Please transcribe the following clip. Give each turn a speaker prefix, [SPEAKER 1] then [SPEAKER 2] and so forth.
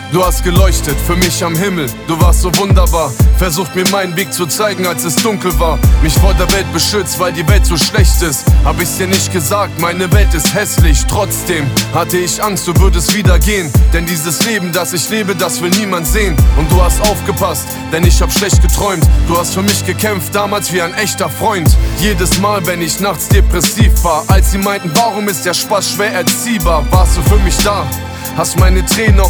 [SPEAKER 1] Du hast geleuchtet für mich am Himmel, du warst so wunderbar. Versucht mir meinen Weg zu zeigen, als es dunkel war. Mich vor der Welt beschützt, weil die Welt so schlecht ist. Hab ich's dir nicht gesagt, meine Welt ist hässlich. Trotzdem hatte ich Angst, du würdest wieder gehen. Denn dieses Leben, das ich lebe, das will niemand sehen. Und du hast aufgepasst, denn ich hab schlecht geträumt. Du hast für mich gekämpft, damals wie ein echter Freund. Jedes Mal, wenn ich nachts depressiv war, als sie meinten, warum ist der Spaß schwer erziehbar, warst du für mich da. Hast meine Tränen auch